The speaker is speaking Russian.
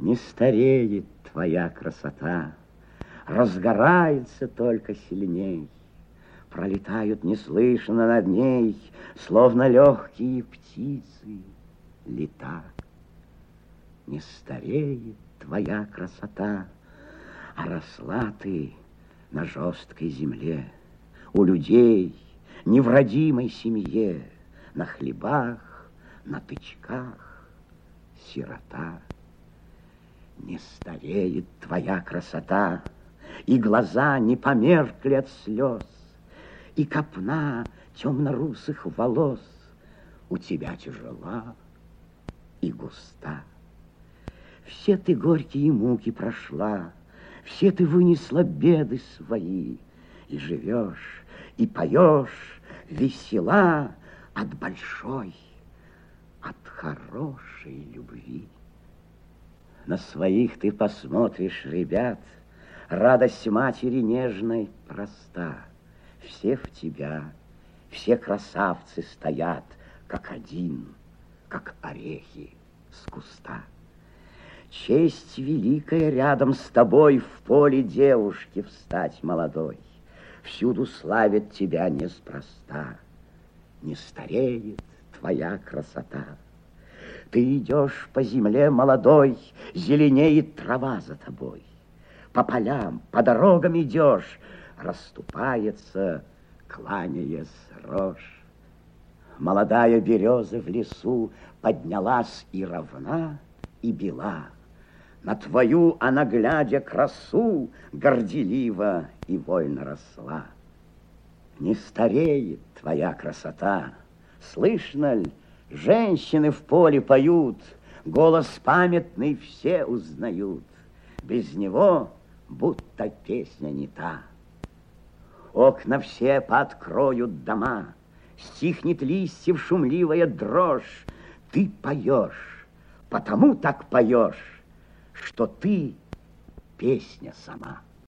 Не стареет твоя красота, разгорается только сильней. Пролетают неслышно над ней, словно легкие птицы, лета. Не стареет твоя красота, а росла ты на жесткой земле, у людей, не в родимой семье, на хлебах, на тычках, сирота. Не стареет твоя красота, и глаза не померкли от слез, и копна темно-русых волос у тебя тяжела и густа. Все ты горькие муки прошла, все ты вынесла беды свои, и живешь, и поешь, весела от большой, от хорошей любви. На своих ты посмотришь, ребят, радость матери нежной проста. Все в тебя, все красавцы стоят, как один, как орехи с куста. Честь великая рядом с тобой в поле девушки встать молодой. Всюду славят тебя неспроста. Не стареет твоя красота. Ты идешь по земле молодой, зеленеет трава за тобой. По полям, по дорогам идешь, расступается, кланяясь, рожь. Молодая береза в лесу поднялась и равна, и бела. На твою она, глядя, красу, горделиво и вольно росла. Не стареет твоя красота. Слышно ль, женщины в поле поют, голос памятный все узнают. Без него будто песня не та. Окна все пооткроют дома, стихнет листьев шумливая дрожь. Ты поешь, потому так поешь, что ты песня сама.